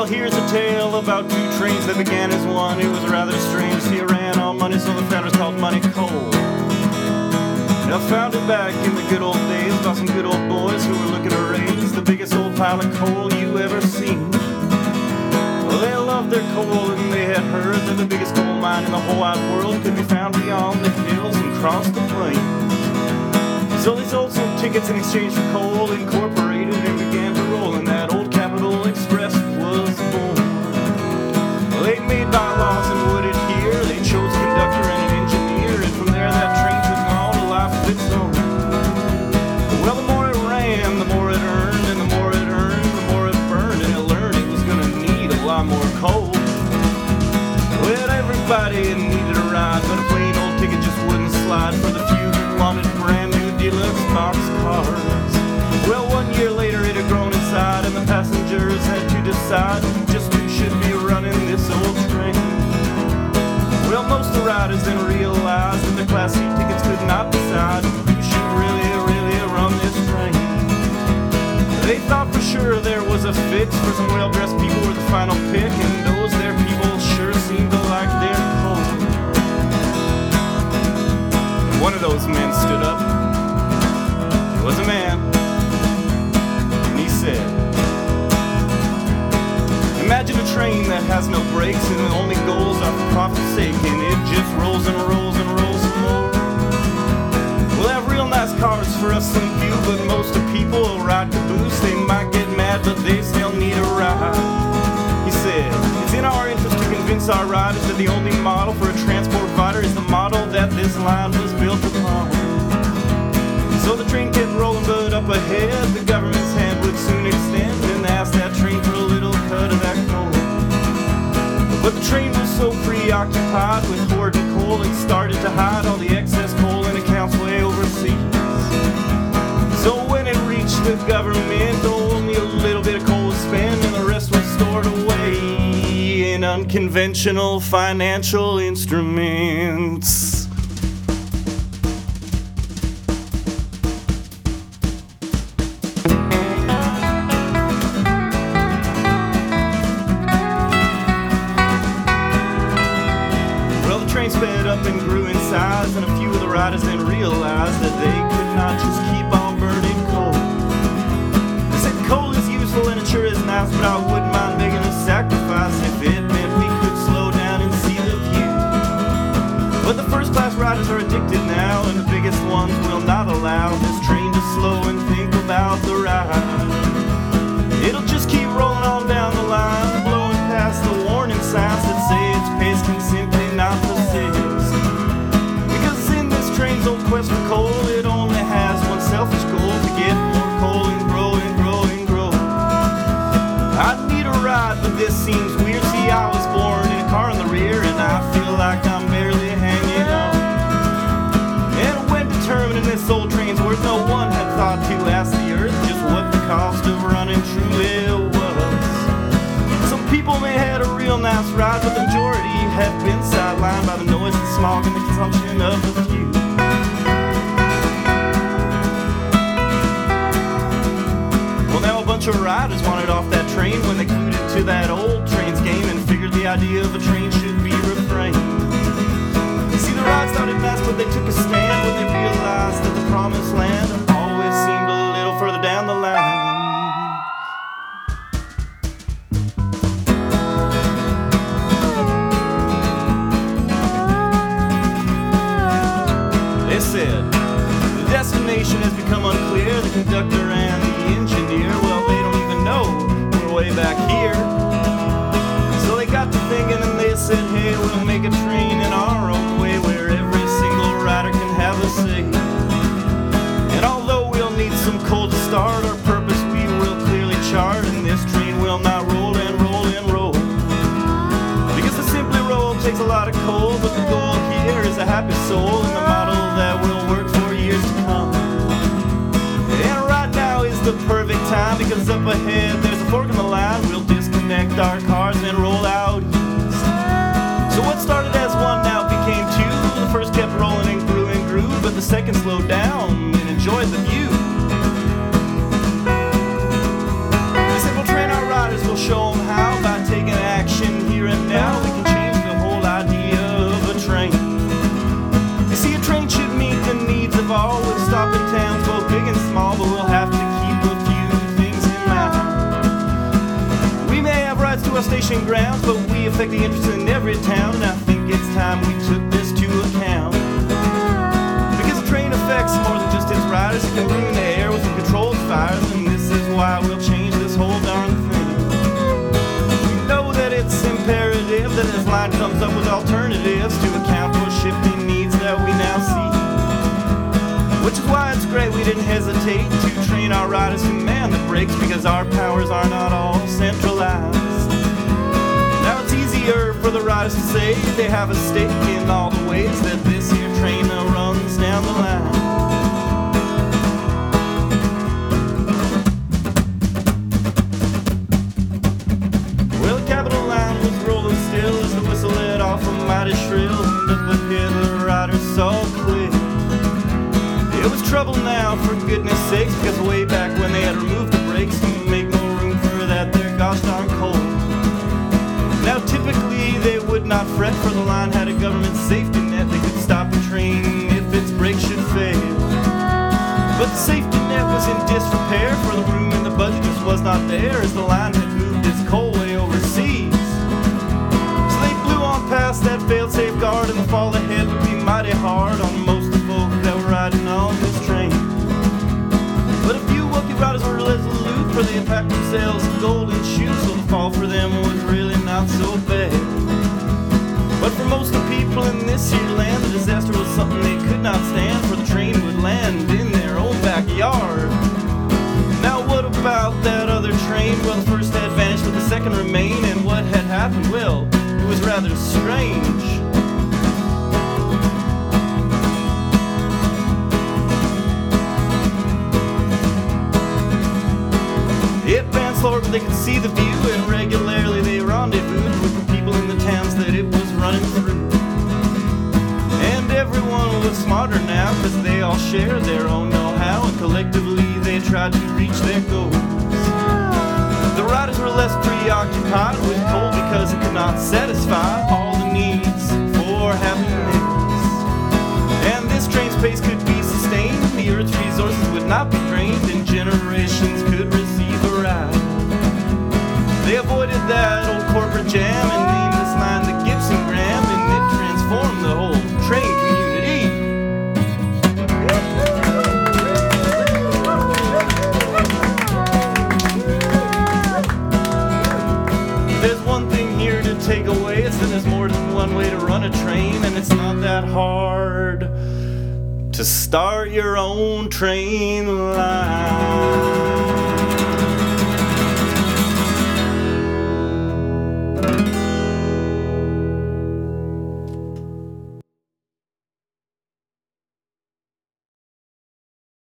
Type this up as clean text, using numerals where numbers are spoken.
Well, here's a tale about two trains that began as one. It was rather strange. See, it ran on money, so the founders called money coal. Now founded back in the good old days by some good old boys who were looking to raise the biggest old pile of coal you ever seen. Well, they loved their coal and they had heard that the biggest coal mine in the whole wide world could be found beyond the hills and across the plains. So they sold some tickets in exchange for coal, incorporated, and began to roll, and that old Capital Express was born. Well, they made bylaws and would adhere. They chose a conductor and an engineer, and from there that train took on a life of its own. Well, the more it ran, the more it earned, and the more it earned, the more it burned, and it learned it was gonna need a lot more coal. Well, everybody needed a ride, but a plain old ticket just wouldn't slide for the few who wanted brand new deluxe box cars. Well, 1 year later it had grown inside, and the passengers had to decide just who should be running this old train. Well, most of the riders then realized that their Class C tickets could not decide who should really run this train. They thought for sure there was a fix for some well-dressed people were the final pick, and those there people sure seemed to like their coal. And one of those men stood up. It was a man, and he said, imagine a train that has no brakes and the only goals are for profit's sake, and it just rolls and rolls and rolls some more. We'll have real nice cars for us some few, but most of people will ride caboose. They might get mad, but they still need a ride. He said, it's in our interest to convince our riders that the only model for a transport provider is the model that this line was built upon. So the train kept rolling, but up ahead the government's hand would soon extend and ask that train for a little cut of that coal. But the train was so preoccupied with hoarding coal, it started to hide all the excess coal in accounts way overseas. So when it reached the government, only a little bit of coal was spent and the rest was stored away in unconventional financial instruments. Sped up and grew in size, and a few of the riders then realized that they could not just keep on burning coal. They said coal is useful and it sure is nice, but I wouldn't mind making a sacrifice if it meant we could slow down and see the view. But the first class riders are addicted now, and the biggest ones will not allow this train to slow and think about the ride. It'll just keep rolling on down the line, blowing past the warning signs that say its pace can simply not persist. Because in this train's old quest for coal, it only has one selfish goal: to get more coal and grow and grow and grow. I need a ride, but this seems weird. See, I was born in a car in the rear, and I feel like I'm barely hanging on. And when determining this old train's worth, no one had thought to ask the earth just what the cost of running truly was. Some people may have had a real nice ride, but the majority have been sidelined by the noise and smog and the consumption of the few. Well, now a bunch of riders wanted off that train when they glued it to that old train's game and figured the idea of a train should be refrained. You see, the ride started fast, but they took a stand when they realized that the promised land always seemed a little further down the line. They said, the destination has become unclear. The conductor and the engineer, well, they don't even know we're way back here. So they got to thinking and they said, hey, we'll make a train in our own way where every single rider can have a say. And although we'll need some coal to start, our purpose we will clearly chart, and this train will not roll and roll and roll. Because to simply roll takes a lot of coal, but the goal here is a happy soul and the model that will work for years to come. And right now is the perfect time, because up ahead there's a fork in the line. We'll disconnect our cars and roll out east. So what started as one now became two. The first kept rolling and grew, but the second slowed down and enjoyed the view. They said we'll train our riders, we'll show them how by station grounds, but we affect the interest in every town, and I think it's time we took this to account. Because a train affects more than just its riders, it can ruin the air with uncontrolled fires, and this is why we'll change this whole darn thing. We know that it's imperative that this line comes up with alternatives to account for shifting needs that we now see. Which is why it's great we didn't hesitate to train our riders to man the brakes, because our powers are not all centralized. Now it's easier for the riders to say they have a stake in all the ways that this here train runs down the line. Well, the Capitol line was rolling still as the whistle let off a mighty shrill, and up ahead the riders saw clear. It was trouble now, for goodness sakes, because way back when they had removed the brakes to make more room for that there gosh darn coal. Now typically they would not fret, for the line had a government safety net that could stop a train if its brakes should fail. But the safety net was in disrepair, for the room in the budget just was not there, as the line had moved its coal way overseas. So they blew on past that failed safeguard, and the fall ahead would be mighty hard on most of the folk that were riding on this train. But a few Wookiee riders were resolute, for they had packed themselves golden shoes, so the fall for them was really not so bad. But for most of the people in this here land, the disaster was something they could not stand, for the train would land in their own backyard. Now what about that other train? Well, the first had vanished but the second remained, and what had happened? Well, it was rather strange. It ran slower, but they could see the view, and regularly they rendezvoused with the people in the towns that it was running through. And everyone was smarter now, because they all shared their own know-how, and collectively they tried to reach their goals. The riders were less preoccupied with coal, because it could not satisfy all the needs for happiness. And this train's pace could be sustained, the Earth's resources would not be drained, and generations could receive a ride. They avoided that old corporate jam and named this line the Gibson Gram, and it transformed the whole train community. There's one thing here to take away, it's that there's more than one way to run a train, and it's not that hard to start your own train line.